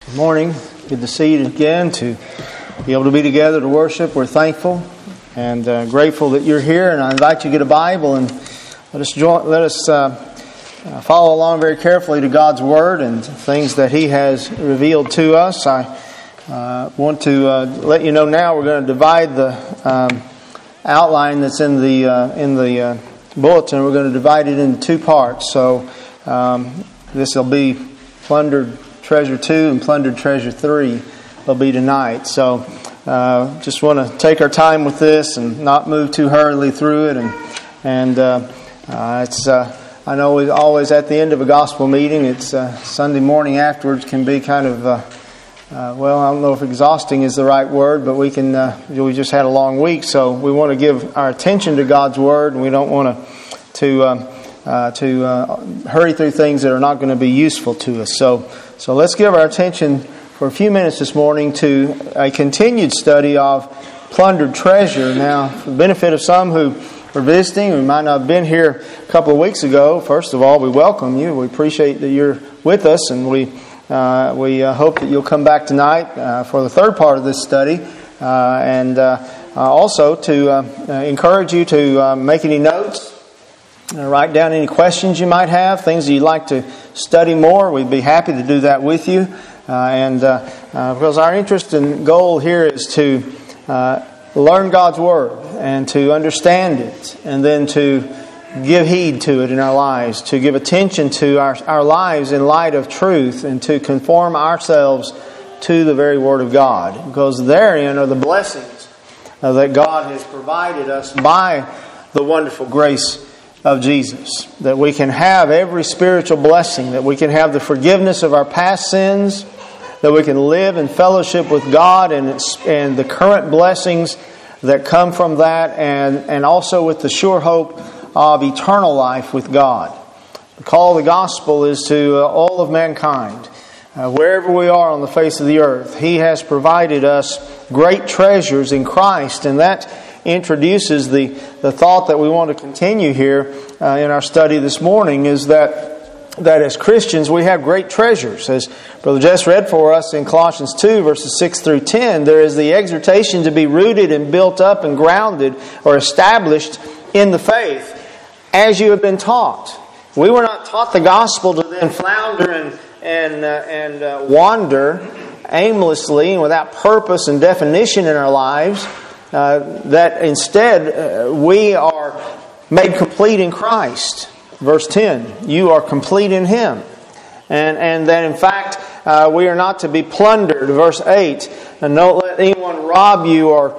Good morning. Good to see you again, to be able to be together to worship. We're thankful and grateful that you're here. And I invite you to get a Bible and let us follow along very carefully to God's Word and things that He has revealed to us. I want to let you know now we're going to divide the outline that's in the bulletin. We're going to divide it into two parts. So this will be Plundered Treasure 2 and Plundered Treasure 3 will be tonight. So just want to take our time with this and not move too hurriedly through it. And it's I know we always at the end of a gospel meeting, it's Sunday morning afterwards can be kind of well, I don't know if exhausting is the right word, but we just had a long week, so we want to give our attention to God's Word, and we don't want to hurry through things that are not going to be useful to us. So let's give our attention for a few minutes this morning to a continued study of plundered treasure. Now, for the benefit of some who are visiting, who might not have been here a couple of weeks ago, first of all, we welcome you. We appreciate that you're with us, and we hope that you'll come back tonight for the third part of this study, and also to encourage you to make any notes, write down any questions you might have, things that you'd like to study more. We'd be happy to do that with you, because our interest and goal here is to learn God's Word and to understand it, and then to give heed to it in our lives, to give attention to our lives in light of truth, and to conform ourselves to the very Word of God, because therein are the blessings that God has provided us by the wonderful grace of Jesus, that we can have every spiritual blessing, that we can have the forgiveness of our past sins, that we can live in fellowship with God and the current blessings that come from that, and also with the sure hope of eternal life with God. The call of the gospel is to all of mankind. Wherever we are on the face of the earth, He has provided us great treasures in Christ, and that introduces the thought that we want to continue here in our study this morning, is that as Christians we have great treasures. As Brother Jess read for us in Colossians 2 verses 6 through 10, there is the exhortation to be rooted and built up and grounded or established in the faith as you have been taught. We were not taught the gospel to then flounder and wander aimlessly and without purpose and definition in our lives. That instead we are made complete in Christ. Verse 10, you are complete in Him. And that in fact we are not to be plundered. Verse 8, and don't let anyone rob you or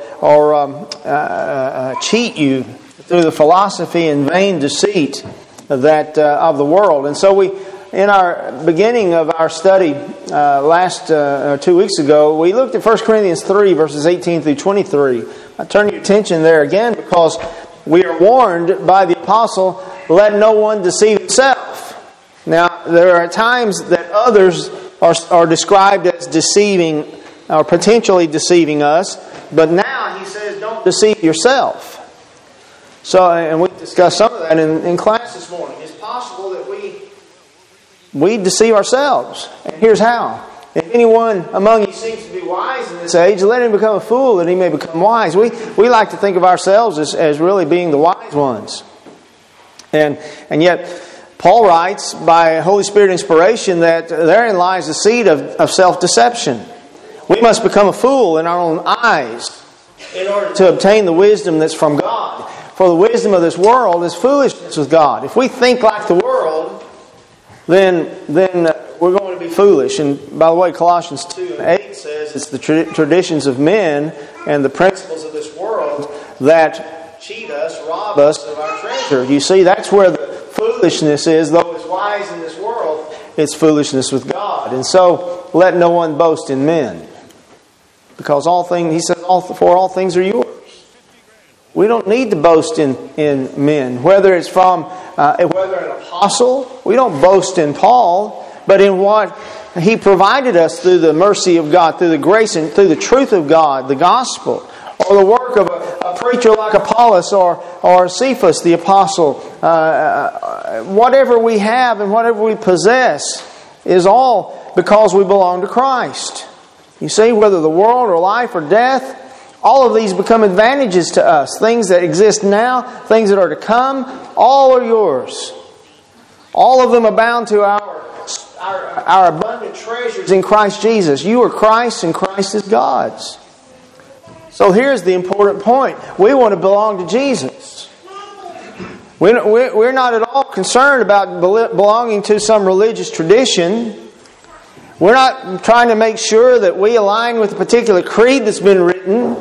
cheat you through the philosophy and vain deceit that of the world. And so in our beginning of our study last 2 weeks ago, we looked at 1 Corinthians 3 verses 18 through 23. I turn your attention there again because we are warned by the apostle, let no one deceive himself. Now, there are times that others are described as deceiving or potentially deceiving us, but now he says don't deceive yourself. So, and we discussed some of that in class this morning. It's possible that we deceive ourselves. And here's how. If anyone among you seems to be wise in this age, let him become a fool that he may become wise. We like to think of ourselves as really being the wise ones. And yet, Paul writes by Holy Spirit inspiration that therein lies the seed of self-deception. We must become a fool in our own eyes in order to obtain the wisdom that's from God. For the wisdom of this world is foolishness with God. If we think like the world, then we're going to be foolish. And by the way, Colossians 2 and 8 says it's the traditions of men and the principles of this world that cheat us, rob us of our treasure. You see, that's where the foolishness is. Though it's wise in this world, it's foolishness with God. And so, let no one boast in men. Because he says, for all things are yours. We don't need to boast in men. Whether it's from whether an apostle, we don't boast in Paul, but in what he provided us through the mercy of God, through the grace and through the truth of God, the gospel, or the work of a preacher like Apollos or Cephas the apostle. Whatever we have and whatever we possess, is all because we belong to Christ. You see, whether the world or life or death, all of these become advantages to us. Things that exist now, things that are to come, all are yours. All of them abound to our abundant treasures in Christ Jesus. You are Christ's and Christ is God's. So here's the important point. We want to belong to Jesus. We're not at all concerned about belonging to some religious tradition. We're not trying to make sure that we align with a particular creed that's been written.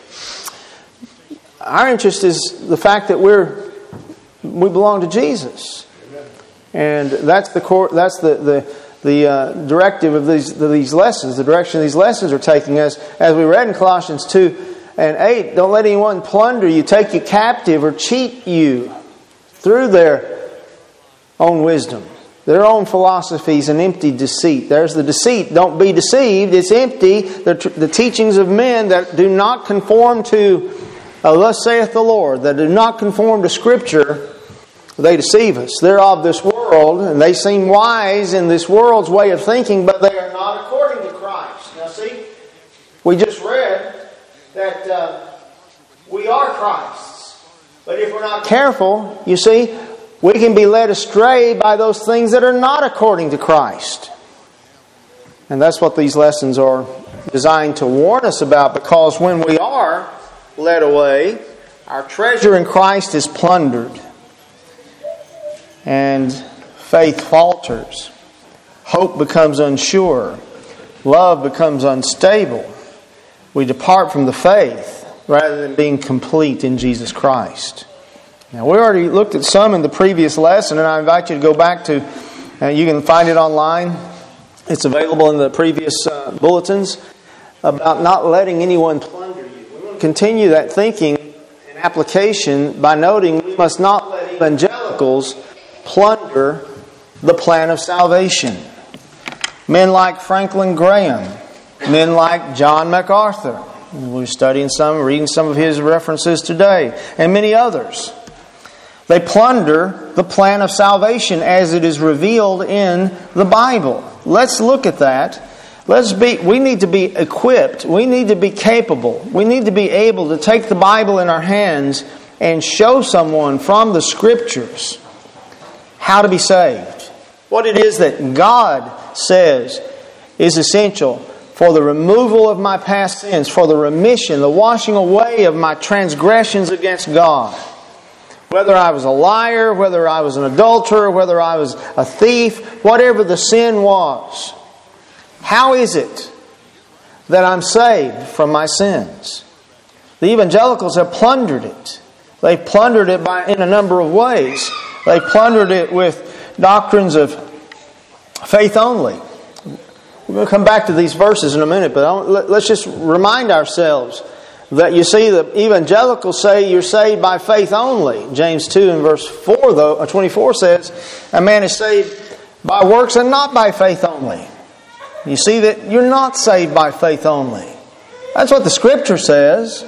Our interest is the fact that we belong to Jesus. And that's the directive of these lessons. The direction these lessons are taking us, as we read in Colossians 2 and 8. Don't let anyone plunder you, take you captive, or cheat you through their own wisdom, their own philosophies and empty deceit. There's the deceit. Don't be deceived. It's empty. The teachings of men that do not conform to, thus saith the Lord, that do not conform to Scripture, they deceive us. They're of this world, and they seem wise in this world's way of thinking, but they are not according to Christ. Now see, we just read that we are Christ's. But if we're not careful, you see, we can be led astray by those things that are not according to Christ. And that's what these lessons are designed to warn us about, because when we are led away, our treasure in Christ is plundered. And faith falters. Hope becomes unsure. Love becomes unstable. We depart from the faith rather than being complete in Jesus Christ. Now, we already looked at some in the previous lesson, and I invite you to go back to, you can find it online. It's available in the previous bulletins, about not letting anyone plunder you. We're going to continue that thinking and application by noting we must not let evangelicals plunder the plan of salvation. Men like Franklin Graham, men like John MacArthur, we're studying reading some of his references today, and many others. They plunder the plan of salvation as it is revealed in the Bible. Let's look at that. We need to be equipped. We need to be capable. We need to be able to take the Bible in our hands and show someone from the Scriptures how to be saved. What it is that God says is essential for the removal of my past sins, for the remission, the washing away of my transgressions against God. Whether I was a liar, whether I was an adulterer, whether I was a thief, whatever the sin was. How is it that I'm saved from my sins? The evangelicals have plundered it. They've plundered it in a number of ways. They plundered it with doctrines of faith only. We're going to come back to these verses in a minute, but let's just remind ourselves that you see the evangelicals say you're saved by faith only. James 2 and verse 24 says, a man is saved by works and not by faith only. You see that you're not saved by faith only. That's what the Scripture says.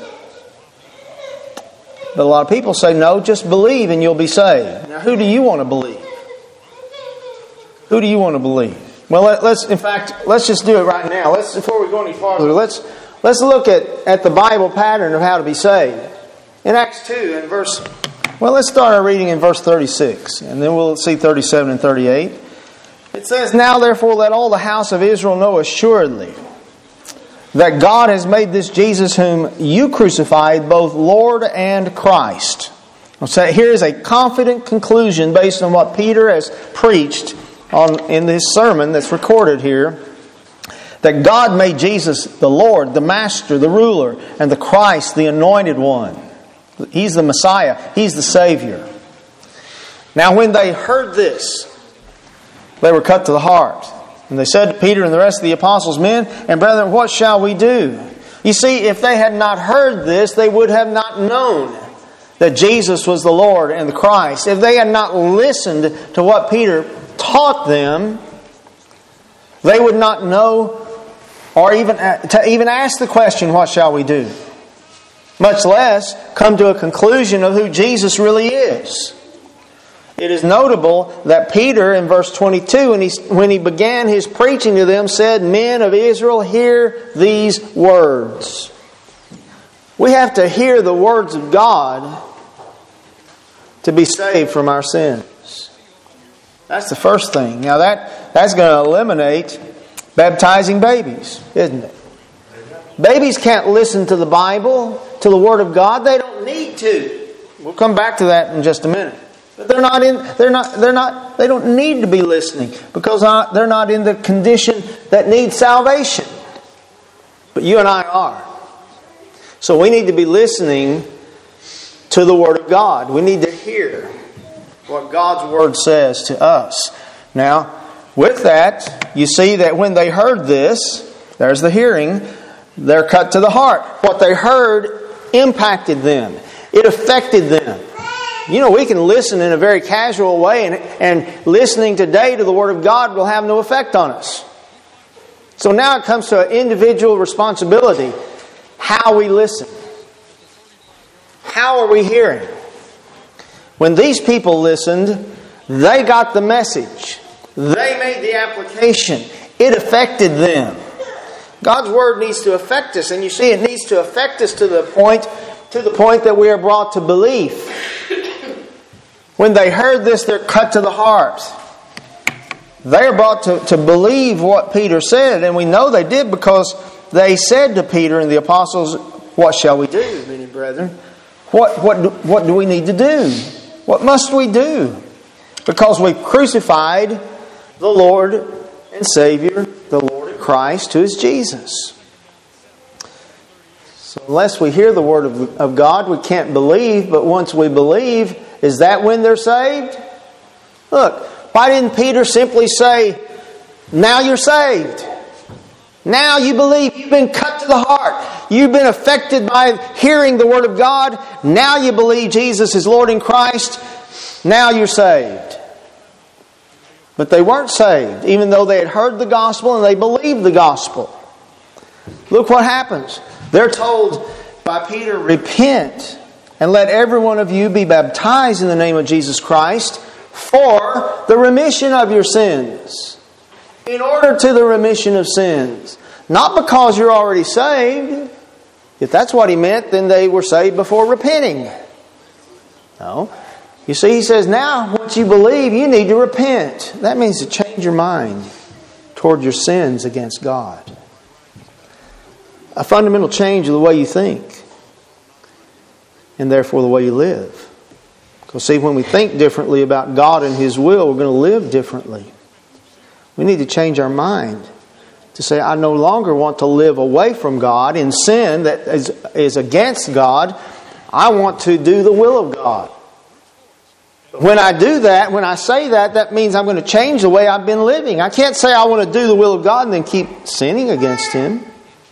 But a lot of people say, no, just believe and you'll be saved. Now, who do you want to believe? Who do you want to believe? Well, let's just do it right now. Before we go any farther, let's look at the Bible pattern of how to be saved. In Acts 2 and let's start our reading in verse 36, and then we'll see 37 and 38. It says, now therefore let all the house of Israel know assuredly that God has made this Jesus whom you crucified both Lord and Christ. So here is a confident conclusion based on what Peter has preached in this sermon that's recorded here. That God made Jesus the Lord, the Master, the Ruler, and the Christ, the Anointed One. He's the Messiah. He's the Savior. Now when they heard this, they were cut to the heart. And they said to Peter and the rest of the apostles, men and brethren, what shall we do? You see, if they had not heard this, they would have not known that Jesus was the Lord and the Christ. If they had not listened to what Peter taught them, they would not know or even ask the question, what shall we do? Much less come to a conclusion of who Jesus really is. It is notable that Peter, in verse 22, when he began his preaching to them, said, "Men of Israel, hear these words." We have to hear the words of God to be saved from our sins. That's the first thing. Now that's going to eliminate baptizing babies, isn't it? Babies can't listen to the Bible, to the Word of God. They don't need to. We'll come back to that in just a minute. But they don't need to be listening because they're not in the condition that needs salvation. But you and I are. So we need to be listening to the Word of God. We need to hear what God's Word says to us. Now, with that, you see that when they heard this, there's the hearing, they're cut to the heart. What they heard impacted them. It affected them. You know, we can listen in a very casual way, and listening today to the Word of God will have no effect on us. So now it comes to an individual responsibility. How we listen. How are we hearing? When these people listened, they got the message. They made the application. It affected them. God's Word needs to affect us, and you see, it needs to affect us to the point that we are brought to belief. When they heard this, they're cut to the heart. They are brought to believe what Peter said, and we know they did because they said to Peter and the apostles, "What shall we do, many brethren? What do we need to do? What must we do? Because we've crucified the Lord and Savior, the Lord and Christ, who is Jesus." So unless we hear the Word of God, we can't believe. But once we believe, is that when they're saved? Look, why didn't Peter simply say, "Now you're saved. Now you believe. You've been cut to the heart. You've been affected by hearing the Word of God. Now you believe Jesus is Lord in Christ. Now you're saved." But they weren't saved, even though they had heard the gospel and they believed the gospel. Look what happens. They're told by Peter, "Repent and let every one of you be baptized in the name of Jesus Christ for the remission of your sins." In order to the remission of sins. Not because you're already saved. If that's what he meant, then they were saved before repenting. No. You see, he says, now, once you believe, you need to repent. That means to change your mind toward your sins against God. A fundamental change of the way you think. And therefore the way you live. Because see, when we think differently about God and His will, we're going to live differently. We need to change our mind to say, I no longer want to live away from God in sin that is against God. I want to do the will of God. When I do that, when I say that, that means I'm going to change the way I've been living. I can't say I want to do the will of God and then keep sinning against Him.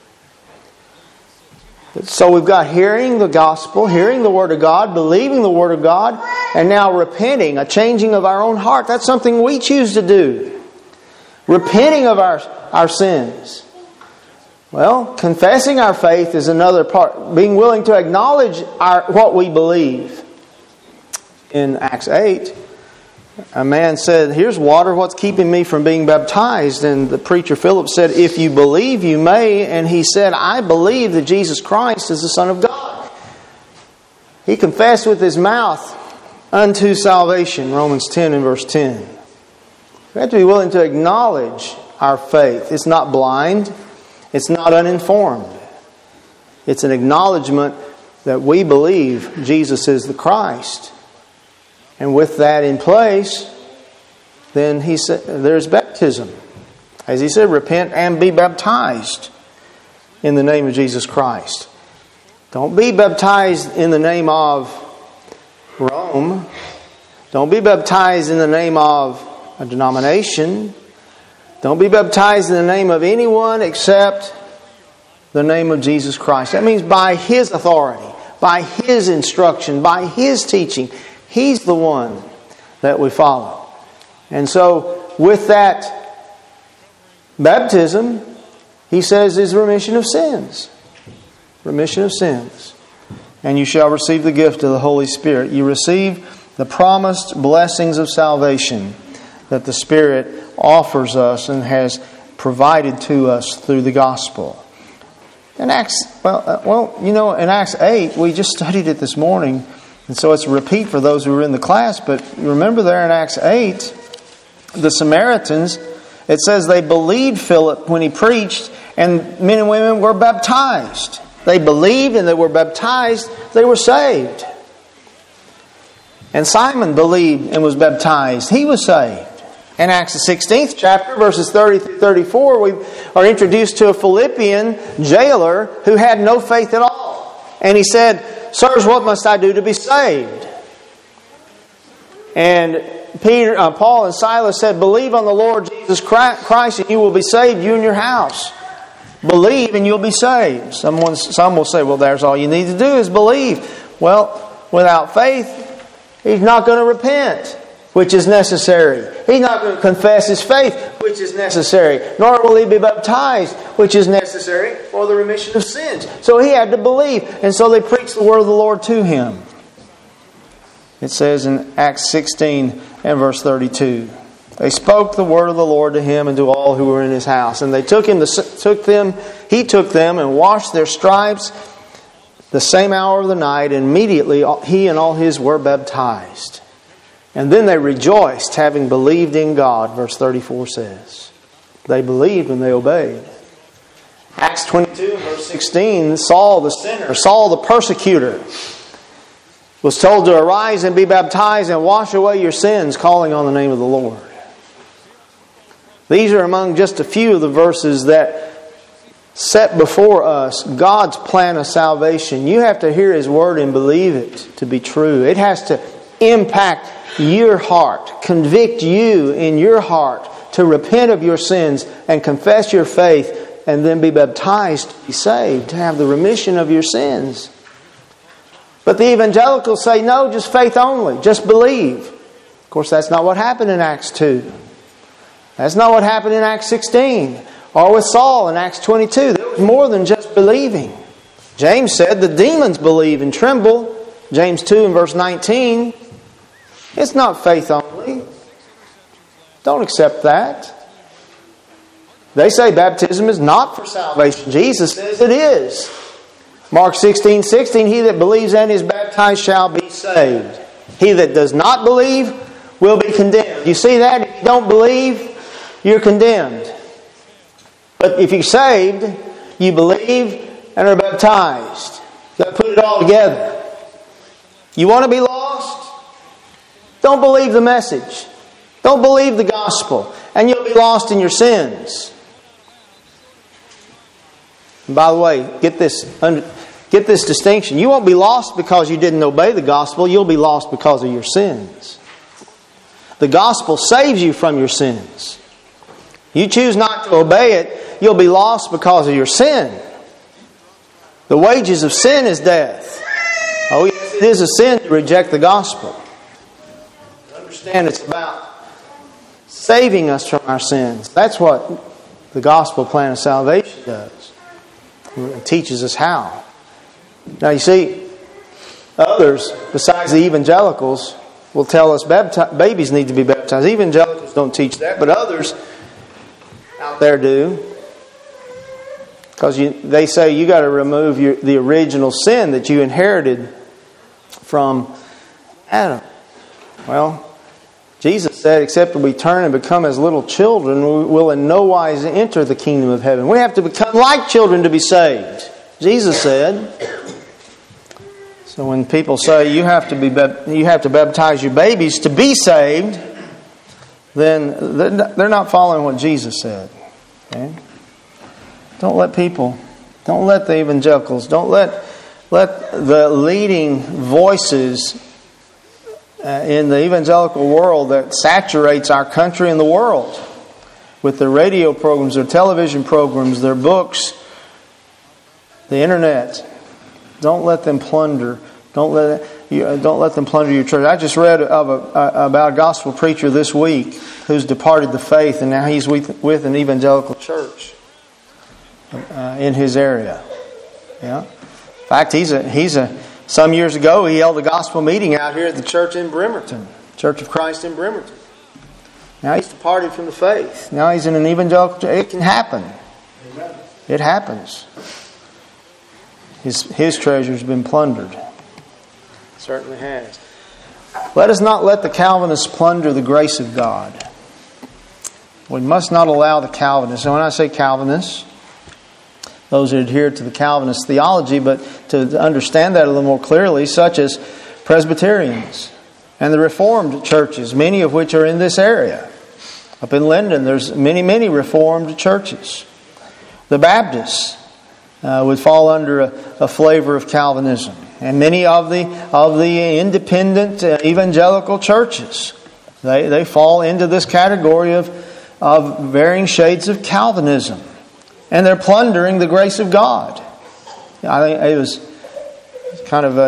So we've got hearing the gospel, hearing the Word of God, believing the Word of God, and now repenting, a changing of our own heart. That's something we choose to do. Repenting of our sins. Well, confessing our faith is another part. Being willing to acknowledge what we believe. In Acts 8, a man said, "Here's water, what's keeping me from being baptized?" And the preacher Philip said, "If you believe, you may." And he said, "I believe that Jesus Christ is the Son of God." He confessed with his mouth unto salvation, Romans 10 and verse 10. We have to be willing to acknowledge our faith. It's not blind. It's not uninformed. It's an acknowledgement that we believe Jesus is the Christ. And with that in place, then he said, there's baptism. As he said, repent and be baptized in the name of Jesus Christ. Don't be baptized in the name of Rome. Don't be baptized in the name of a denomination. Don't be baptized in the name of anyone except the name of Jesus Christ. That means by His authority, by His instruction, by His teaching. He's the one that we follow. And so, with that baptism, he says, is remission of sins. Remission of sins. And you shall receive the gift of the Holy Spirit. You receive The promised blessings of salvation that the Spirit offers us and has provided to us through the gospel. In Acts 8, we just studied it this morning, and so it's a repeat for those who were in the class, but remember there in Acts 8, the Samaritans, it says they believed Philip when he preached, and men and women were baptized. They believed and they were baptized, they were saved. And Simon believed and was baptized, he was saved. In Acts the 16th chapter, verses 30 through 34, we are introduced to a Philippian jailer who had no faith at all. And he said, "Sirs, what must I do to be saved?" And Paul and Silas said, "Believe on the Lord Jesus Christ and you will be saved, you and your house." Believe and you'll be saved. Some will say, "Well, there's all you need to do is believe." Well, without faith, he's not going to repent, which is necessary. He's not going to confess his faith, which is necessary. Nor will he be baptized, which is necessary for the remission of sins. So he had to believe. And so they preached the word of the Lord to him. It says in Acts 16 and verse 32, they spoke the word of the Lord to him and to all who were in his house. And he took them and washed their stripes the same hour of the night. And immediately he and all his were baptized. And then they rejoiced, having believed in God, verse 34 says. They believed and they obeyed. Acts 22, verse 16, Saul the sinner, Saul the persecutor, was told to arise and be baptized and wash away your sins, calling on the name of the Lord. These are among just a few of the verses that set before us God's plan of salvation. You have to hear His Word and believe it to be true. It has to impact your heart, convict you in your heart to repent of your sins and confess your faith and then be baptized to be saved, to have the remission of your sins. But the evangelicals say, no, just faith only, just believe. Of course, that's not what happened in Acts 2. That's not what happened in Acts 16 or with Saul in Acts 22. There was more than just believing. James said the demons believe and tremble. James 2 and verse 19. It's not faith only. Don't accept that. They say baptism is not for salvation. Jesus says it is. Mark 16:16, he that believes and is baptized shall be saved. He that does not believe will be condemned. You see that? If you don't believe, you're condemned. But if you're saved, you believe and are baptized. You've got to put it all together. You want to be lost? Don't believe the message. Don't believe the gospel. And you'll be lost in your sins. And by the way, get this distinction. You won't be lost because you didn't obey the gospel. You'll be lost because of your sins. The gospel saves you from your sins. You choose not to obey it, you'll be lost because of your sin. The wages of sin is death. Oh yes, it is a sin to reject the gospel. Understand it's about saving us from our sins. That's what the gospel plan of salvation does. It teaches us how. Now you see, others besides the evangelicals will tell us babies need to be baptized. Evangelicals don't teach that, but others out there do. Because they say you got to remove the original sin that you inherited from Adam. Well, Jesus said, except we turn and become as little children, we will in no wise enter the kingdom of heaven. We have to become like children to be saved. Jesus said. So when people say you have to baptize your babies to be saved, then they're not following what Jesus said. Okay? Don't let the evangelicals, don't let the leading voices in the evangelical world that saturates our country and the world with their radio programs, their television programs, their books, the internet. Don't let them plunder. Don't let them plunder your church. I just read about a gospel preacher this week who's departed the faith, and now he's with an evangelical church in his area. Yeah. In fact, he's a Some years ago, he held a gospel meeting out here at the church in Bremerton, Church of Christ in Bremerton. Now he's departed from the faith. Now he's in an evangelical church. It can happen. Amen. It happens. His treasure's been plundered. It certainly has. Let us not let the Calvinists plunder the grace of God. We must not allow the Calvinists, and when I say Calvinists, those who adhere to the Calvinist theology, but to understand that a little more clearly, such as Presbyterians and the Reformed churches, many of which are in this area. Up in Linden, there's many Reformed churches. The Baptists would fall under a flavor of Calvinism. And many of the independent evangelical churches, they fall into this category of varying shades of Calvinism. And they're plundering the grace of God. I think it was kind of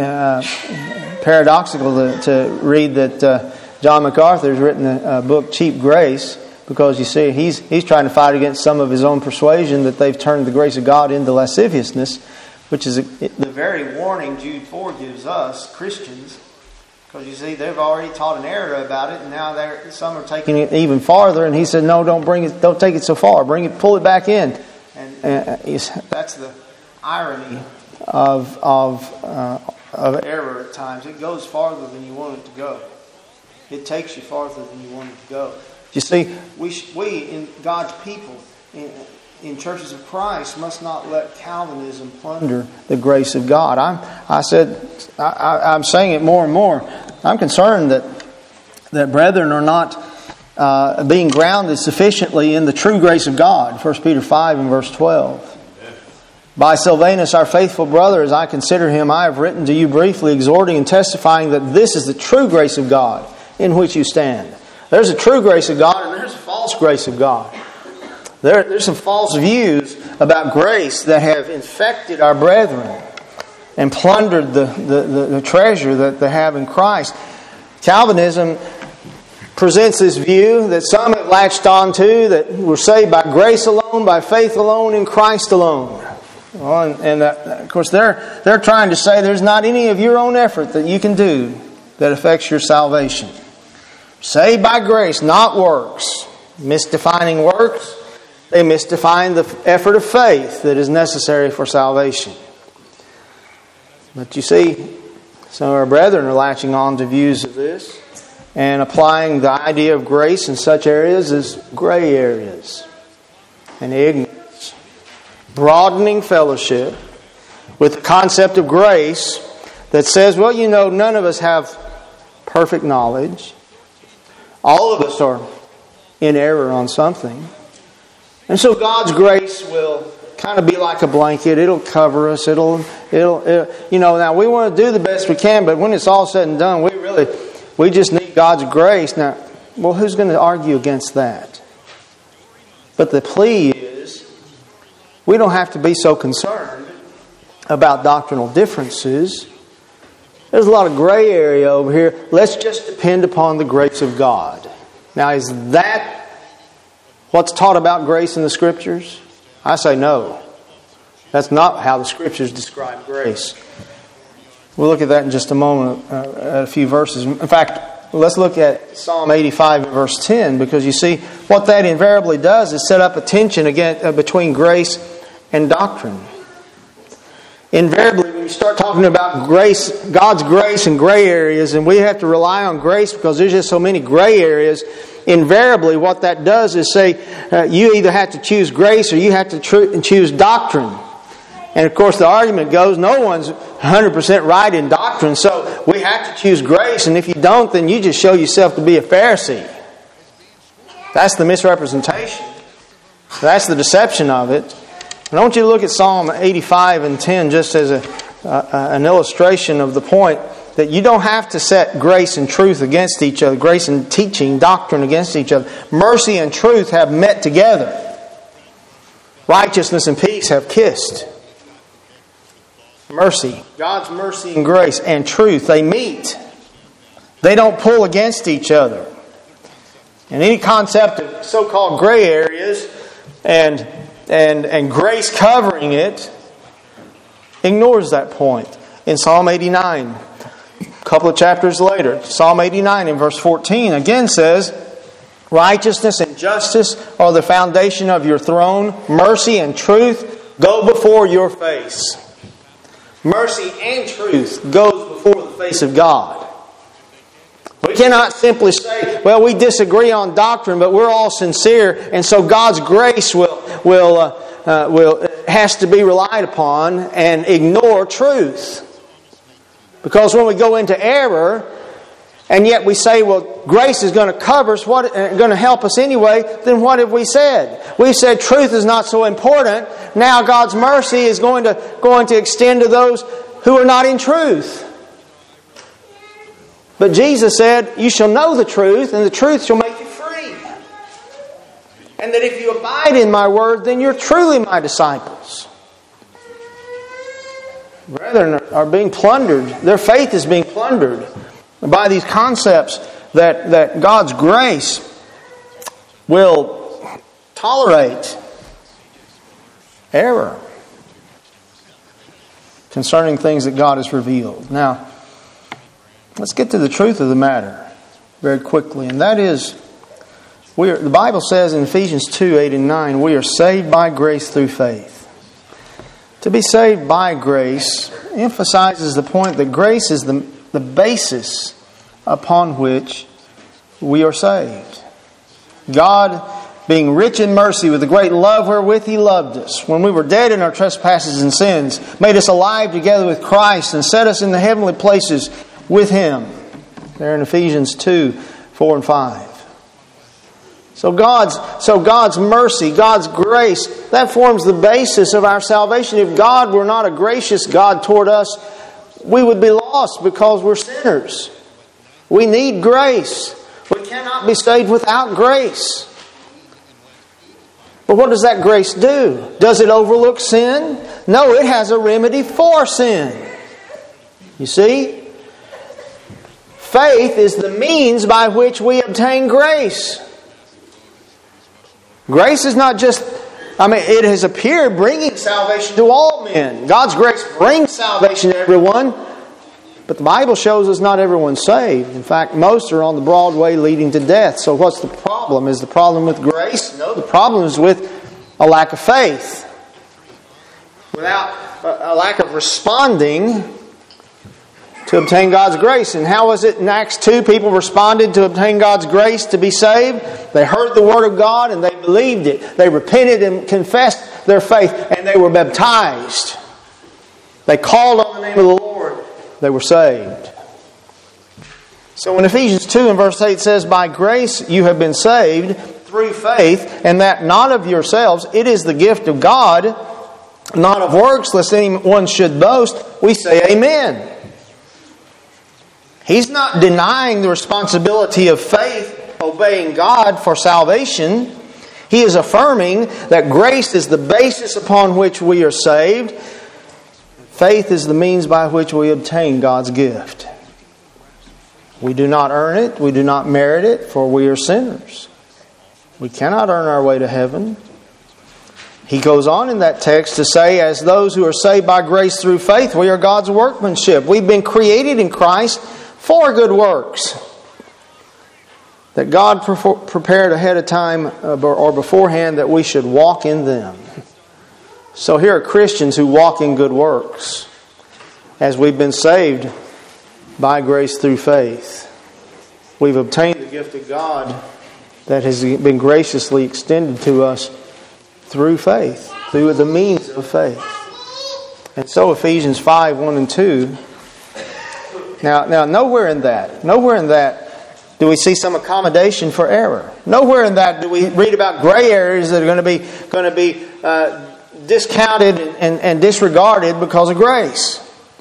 paradoxical to read that John MacArthur has written a book, Cheap Grace, because you see he's trying to fight against some of his own persuasion that they've turned the grace of God into lasciviousness, which is the very warning Jude 4 gives us, Christians. Because you see, they've already taught an error about it, and now some are taking it even farther. And he said, "No, don't take it so far. Pull it back in." And that's the irony of error at times. It goes farther than you want it to go. It takes you farther than you want it to go. You see, we in God's people, in churches of Christ, must not let Calvinism plunder the grace of God. I'm saying it more and more. I'm concerned that brethren are not being grounded sufficiently in the true grace of God. 1 Peter 5 and verse 12. By Silvanus, our faithful brother, as I consider him, I have written to you briefly, exhorting and testifying that this is the true grace of God in which you stand. There's a true grace of God and there's a false grace of God. There's some false views about grace that have infected our brethren and plundered the treasure that they have in Christ. Calvinism presents this view that some have latched onto, that we're saved by grace alone, by faith alone, in Christ alone. Well, and of course they're trying to say there's not any of your own effort that you can do that affects your salvation. Saved by grace, not works. Misdefining works, they misdefine the effort of faith that is necessary for salvation. But you see, some of our brethren are latching on to views of this and applying the idea of grace in such areas as gray areas and ignorance. Broadening fellowship with the concept of grace that says, well, none of us have perfect knowledge. All of us are in error on something. And so God's grace will kind of be like a blanket. It'll cover us. It'll now we want to do the best we can, but when it's all said and done, we just need God's grace. Now, well, who's going to argue against that? But the plea is, we don't have to be so concerned about doctrinal differences. There's a lot of gray area over here. Let's just depend upon the grace of God. Now, is that what's taught about grace in the Scriptures? I say no. That's not how the Scriptures describe grace. We'll look at that in just a moment, at a few verses. In fact, let's look at Psalm 85 and verse 10, because you see, what that invariably does is set up a tension again between grace and doctrine. Invariably, when you start talking about grace, God's grace and gray areas, and we have to rely on grace because there's just so many gray areas, invariably what that does is say, you either have to choose grace or you have to choose doctrine. And of course the argument goes, no one's 100% right in doctrine, so we have to choose grace, and if you don't, then you just show yourself to be a Pharisee. That's the misrepresentation. That's the deception of it. And I want you to look at Psalm 85 and 10 just as an illustration of the point that you don't have to set grace and truth against each other, grace and teaching, doctrine against each other. Mercy and truth have met together. Righteousness and peace have kissed. Mercy, God's mercy and grace and truth, they meet. They don't pull against each other. And any concept of so-called gray areas and grace covering it ignores that point. in Psalm 89. A couple of chapters later, Psalm 89 in verse 14 again says, righteousness and justice are the foundation of your throne. Mercy and truth go before your face. Mercy and truth goes before the face of God. We cannot simply say, well, we disagree on doctrine, but we're all sincere, and so God's grace has to be relied upon, and ignore truth. Because when we go into error, and yet we say, well, grace is going to cover us, going to help us anyway, then what have we said? We've said truth is not so important. Now God's mercy is going to extend to those who are not in truth. But Jesus said, you shall know the truth, and the truth shall make you free. And that if you abide in my word, then you're truly my disciples. Brethren are being plundered. Their faith is being plundered by these concepts that God's grace will tolerate error concerning things that God has revealed. Now, let's get to the truth of the matter very quickly. And that is, the Bible says in Ephesians 2, 8 and 9, we are saved by grace through faith. To be saved by grace emphasizes the point that grace is the basis upon which we are saved. God, being rich in mercy with the great love wherewith He loved us, when we were dead in our trespasses and sins, made us alive together with Christ and set us in the heavenly places with Him. There in Ephesians 2, 4 and 5. So God's mercy, God's grace, that forms the basis of our salvation. If God were not a gracious God toward us, we would be lost because we're sinners. We need grace. We cannot be saved without grace. But what does that grace do? Does it overlook sin? No, it has a remedy for sin. You see? Faith is the means by which we obtain grace. Grace is not just, it has appeared bringing salvation to all men. God's grace brings salvation to everyone. But the Bible shows us not everyone's saved. In fact, most are on the broad way leading to death. So what's the problem? Is the problem with grace? No, the problem is with a lack of faith. Without a lack of responding to obtain God's grace. And how was it in Acts 2? People responded to obtain God's grace to be saved. They heard the Word of God and they believed it. They repented and confessed their faith and they were baptized. They called on the name of the Lord. They were saved. So in Ephesians 2 and verse 8 says, by grace you have been saved through faith, and that not of yourselves. It is the gift of God, not of works, lest anyone should boast. We say amen. He's not denying the responsibility of faith, obeying God for salvation. He is affirming that grace is the basis upon which we are saved. Faith is the means by which we obtain God's gift. We do not earn it, we do not merit it, for we are sinners. We cannot earn our way to heaven. He goes on in that text to say, as those who are saved by grace through faith, we are God's workmanship. We've been created in Christ for good works that God prepared ahead of time or beforehand that we should walk in them. So here are Christians who walk in good works as we've been saved by grace through faith. We've obtained the gift of God that has been graciously extended to us through faith, through the means of faith. And so Ephesians 5, 1 and 2. Now nowhere in that do we see some accommodation for error. Nowhere in that do we read about gray areas that are going to be discounted and disregarded because of grace.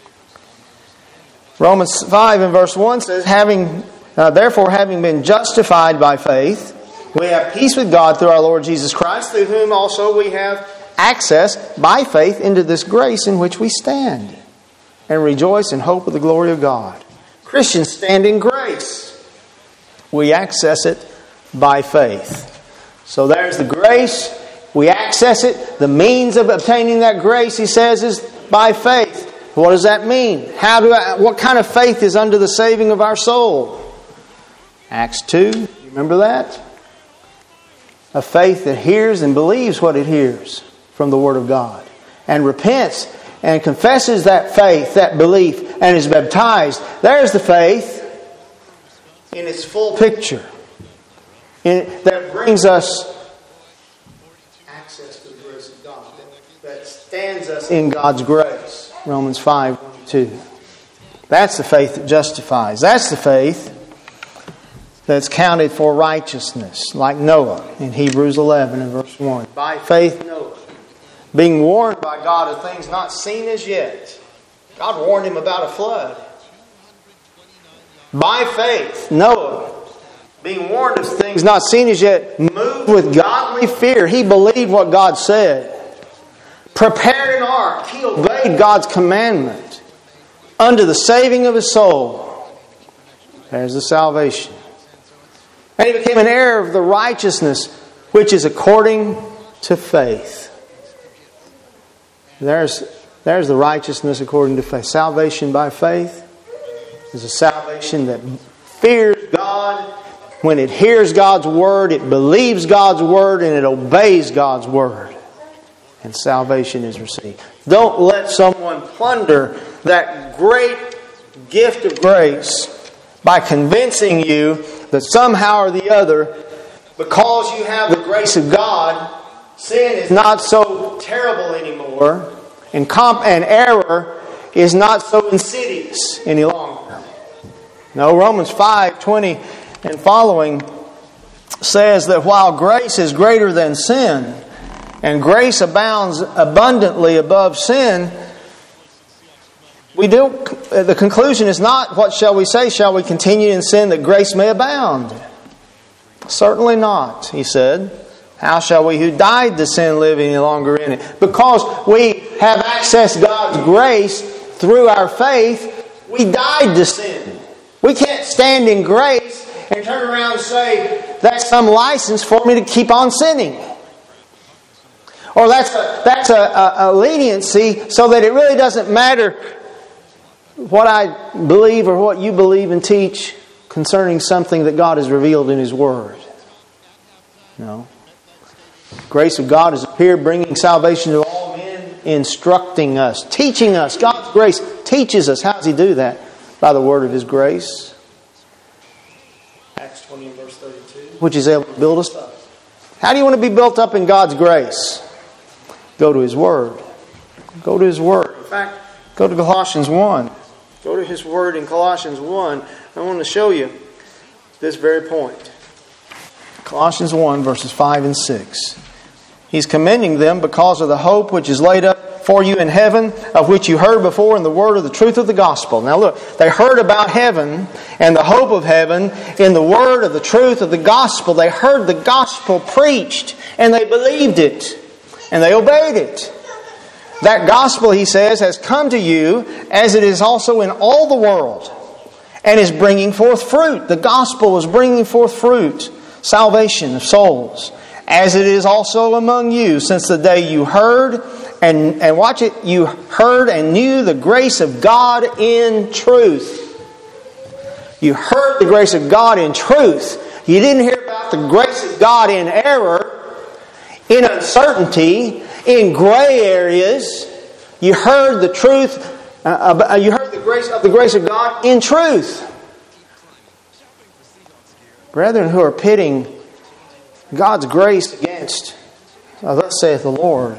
Romans 5 and verse 1 says, therefore having been justified by faith, we have peace with God through our Lord Jesus Christ, through whom also we have access by faith into this grace in which we stand, and rejoice in hope of the glory of God. Christians stand in grace. We access it by faith. So there's the grace. We access it. The means of obtaining that grace, he says, is by faith. What does that mean? What kind of faith is under the saving of our soul? Acts 2, remember that? A faith that hears and believes what it hears from the Word of God, and repents and confesses that faith, that belief, and is baptized. There's the faith in its full picture. That brings us access to the grace of God. That stands us in God's grace. Romans 5:2. That's the faith that justifies. That's the faith that's counted for righteousness, like Noah in Hebrews 11 and verse 1. By faith Noah, being warned by God of things not seen as yet. God warned him about a flood. By faith Noah, being warned of things not seen as yet, moved with godly fear. He believed what God said. Prepared an ark. He obeyed God's commandment unto the saving of his soul. There's the salvation. And he became an heir of the righteousness which is according to faith. There's the righteousness according to faith. Salvation by faith is a salvation that fears God. When it hears God's Word, it believes God's Word, and it obeys God's Word. And salvation is received. Don't let someone plunder that great gift of grace by convincing you that somehow or the other, because you have the grace of God, sin is not so terrible anymore, and error is not so insidious any longer. No, Romans 5:20 and following says that while grace is greater than sin, and grace abounds abundantly above sin, the conclusion is not, what shall we say? Shall we continue in sin that grace may abound? Certainly not, he said. How shall we who died to sin live any longer in it? Because we have access to God's grace through our faith, we died to sin. We can't stand in grace and turn around and say, that's some license for me to keep on sinning. Or that's a leniency so that it really doesn't matter what I believe or what you believe and teach concerning something that God has revealed in His Word. No. The grace of God has appeared, bringing salvation to all men, instructing us, teaching us. God's grace teaches us. How does He do that? By the word of His grace. Acts 20 and verse 32. Which is able to build us up. How do you want to be built up in God's grace? Go to His Word. Go to His Word. In fact, go to Colossians 1. Go to His Word in Colossians 1. I want to show you this very point. Colossians 1 verses 5 and 6. He's commending them because of the hope which is laid up for you in heaven, of which you heard before in the word of the truth of the gospel. Now look, they heard about heaven and the hope of heaven in the word of the truth of the gospel. They heard the gospel preached and they believed it and they obeyed it. That gospel, he says, has come to you as it is also in all the world and is bringing forth fruit. The gospel is bringing forth fruit, salvation of souls, as it is also among you, since the day you heard, and watch it, you heard and knew the grace of God in truth. You heard the grace of God in truth. You didn't hear about the grace of God in error, in uncertainty, in gray areas. You heard the truth. You heard the grace of God in truth. Brethren who are pitting God's grace against, thus saith the Lord,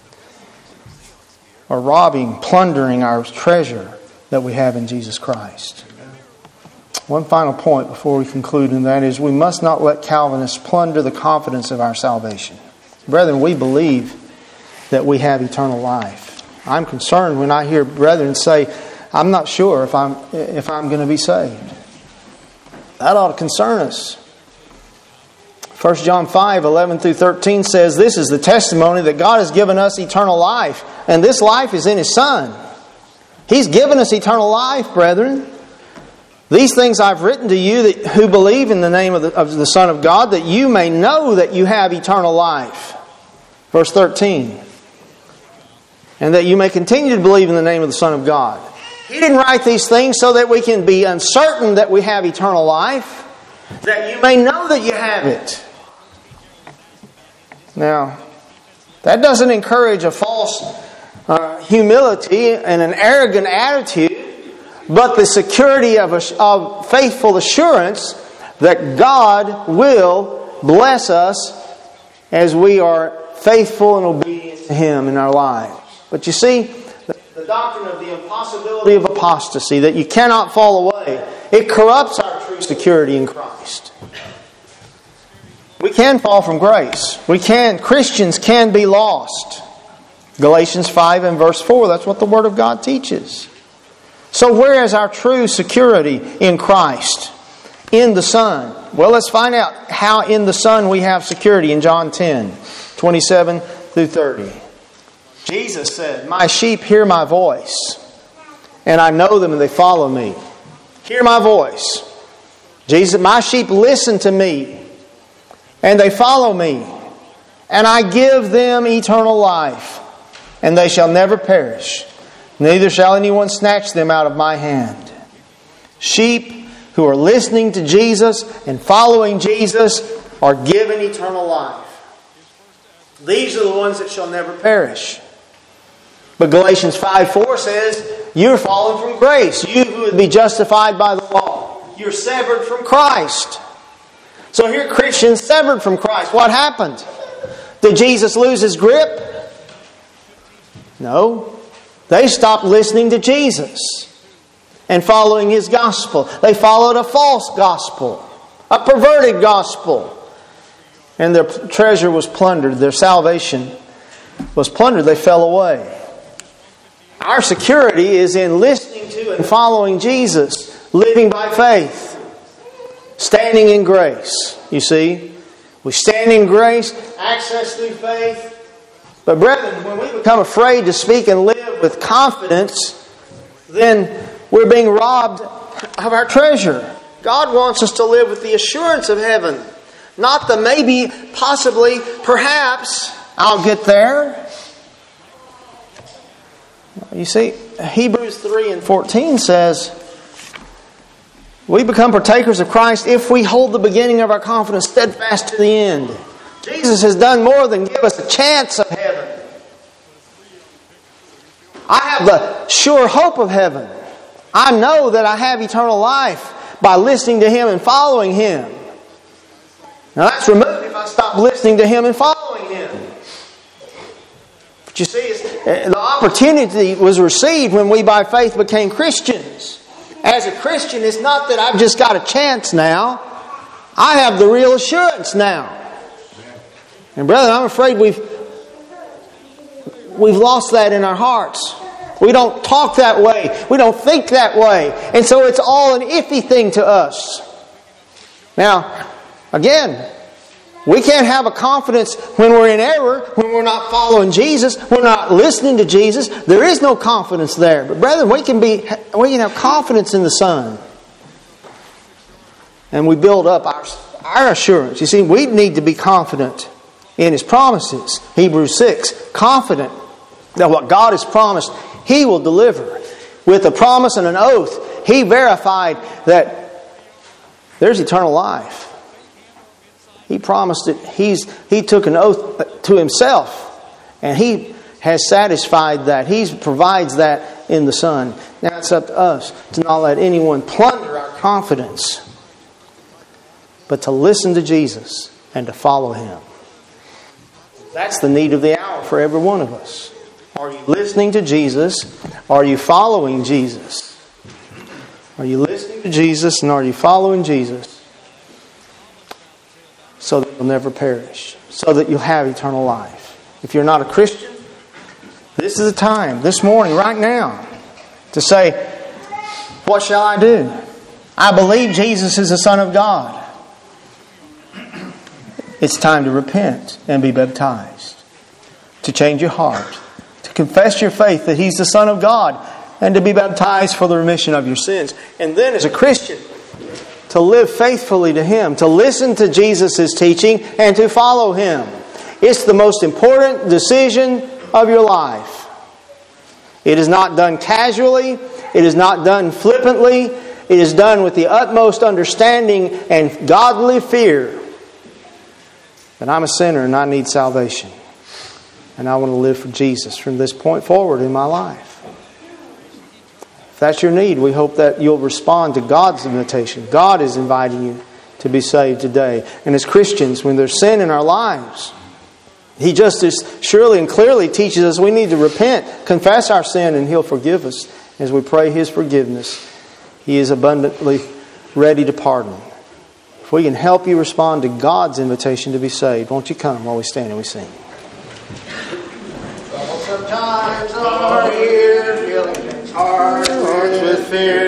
are robbing, plundering our treasure that we have in Jesus Christ. One final point before we conclude, and that is we must not let Calvinists plunder the confidence of our salvation. Brethren, we believe that we have eternal life. I'm concerned when I hear brethren say, I'm not sure if I'm going to be saved. That ought to concern us. 1 John 5, 11 through 13 says, this is the testimony that God has given us eternal life, and this life is in His Son. He's given us eternal life, brethren. These things I've written to you who believe in the name of the Son of God, that you may know that you have eternal life. Verse 13. and that you may continue to believe in the name of the Son of God. He didn't write these things so that we can be uncertain that we have eternal life, that you may know that you have it. Now, that doesn't encourage a false humility and an arrogant attitude, but the security of faithful assurance that God will bless us as we are faithful and obedient to Him in our lives. But you see, the doctrine of the impossibility of apostasy, that you cannot fall away, it corrupts our true security in Christ. We can fall from grace. Christians can be lost. Galatians 5 and verse 4, that's what the Word of God teaches. So where is our true security in Christ? In the Son. Well, let's find out how in the Son we have security in John 10, 27 through 30. Jesus said, "My sheep hear my voice, and I know them and they follow me." Hear my voice. Jesus, "My sheep listen to me, and they follow me, and I give them eternal life, and they shall never perish, neither shall anyone snatch them out of my hand." Sheep who are listening to Jesus and following Jesus are given eternal life. These are the ones that shall never perish. But Galatians 5:4 says, you're fallen from grace. You who would be justified by the law. You're severed from Christ. So here Christians severed from Christ. What happened? Did Jesus lose His grip? No. They stopped listening to Jesus and following His gospel. They followed a false gospel, a perverted gospel. And their treasure was plundered. Their salvation was plundered. They fell away. Our security is in listening to and following Jesus, living by faith, standing in grace. You see, we stand in grace, access through faith. But brethren, when we become afraid to speak and live with confidence, then we're being robbed of our treasure. God wants us to live with the assurance of heaven. Not the maybe, possibly, perhaps, I'll get there. You see, Hebrews 3 and 14 says, we become partakers of Christ if we hold the beginning of our confidence steadfast to the end. Jesus has done more than give us a chance of heaven. I have the sure hope of heaven. I know that I have eternal life by listening to Him and following Him. Now that's removed if I stop listening to Him and following Him. But you see, the opportunity was received when we by faith became Christians. As a Christian, it's not that I've just got a chance now. I have the real assurance now. And brethren, I'm afraid we've lost that in our hearts. We don't talk that way. We don't think that way. And so it's all an iffy thing to us. Now, again, we can't have a confidence when we're in error, when we're not following Jesus, we're not listening to Jesus. There is no confidence there. But brethren, we can have confidence in the Son. And we build up our assurance. You see, we need to be confident in His promises. Hebrews 6, confident that what God has promised, He will deliver. With a promise and an oath, He verified that there's eternal life. He promised it. He took an oath to Himself, and He has satisfied that. He provides that in the Son. Now it's up to us to not let anyone plunder our confidence, but to listen to Jesus and to follow Him. That's the need of the hour for every one of us. Are you listening to Jesus? Are you following Jesus? Are you listening to Jesus and are you following Jesus? So that you'll never perish. So that you'll have eternal life. If you're not a Christian, this is the time, this morning, right now, to say, what shall I do? I believe Jesus is the Son of God. It's time to repent and be baptized. To change your heart. To confess your faith that He's the Son of God. And to be baptized for the remission of your sins. And then as a Christian, to live faithfully to Him. To listen to Jesus' teaching and to follow Him. It's the most important decision of your life. It is not done casually. It is not done flippantly. It is done with the utmost understanding and godly fear that I'm a sinner and I need salvation. And I want to live for Jesus from this point forward in my life. If that's your need, we hope that you'll respond to God's invitation. God is inviting you to be saved today. And as Christians, when there's sin in our lives, He just as surely and clearly teaches us we need to repent, confess our sin, and He'll forgive us. As we pray His forgiveness, He is abundantly ready to pardon. If we can help you respond to God's invitation to be saved, won't you come while we stand and we sing? Sometimes our ears feeling hearts with fear.